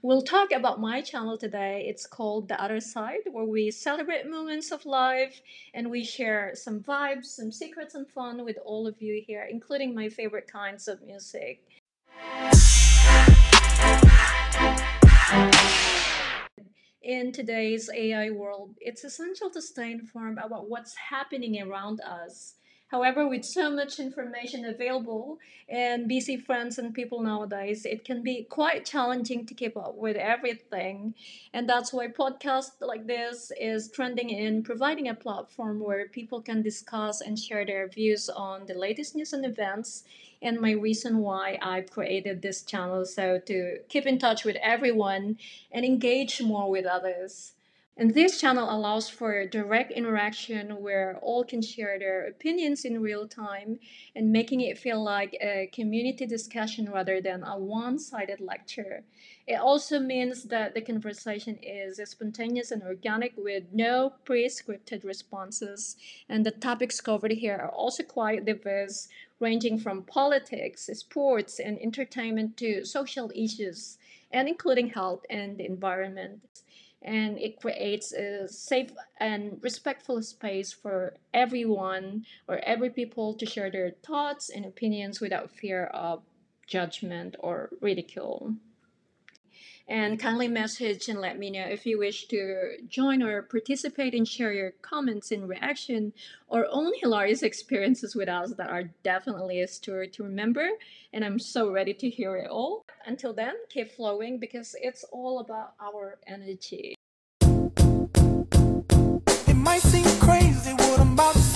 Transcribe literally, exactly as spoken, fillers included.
We'll talk about my channel today. It's called The Other Side, where we celebrate moments of life and we share some vibes, some secrets, and fun with all of you here, including my favorite kinds of music. In today's A I world, it's essential to stay informed about what's happening around us. However, with so much information available and busy friends and people nowadays, it can be quite challenging to keep up with everything. And that's why podcasts like this is trending in providing a platform where people can discuss and share their views on the latest news and events and my reason why I've created this channel so to keep in touch with everyone and engage more with others. And this channel allows for direct interaction where all can share their opinions in real time and making it feel like a community discussion rather than a one sided lecture. It also means that the conversation is spontaneous and organic with no pre scripted responses. And the topics covered here are also quite diverse, ranging from politics, sports, and entertainment to social issues, and including health and the environment. And it creates a safe and respectful space for everyone or every people to share their thoughts and opinions without fear of judgment or ridicule. And kindly message and let me know if you wish to join or participate and share your comments and reaction or own hilarious experiences with us that are definitely a story to remember. And I'm so ready to hear it all. Until then, keep flowing because it's all about our energy. It might seem crazy what I'm about to say.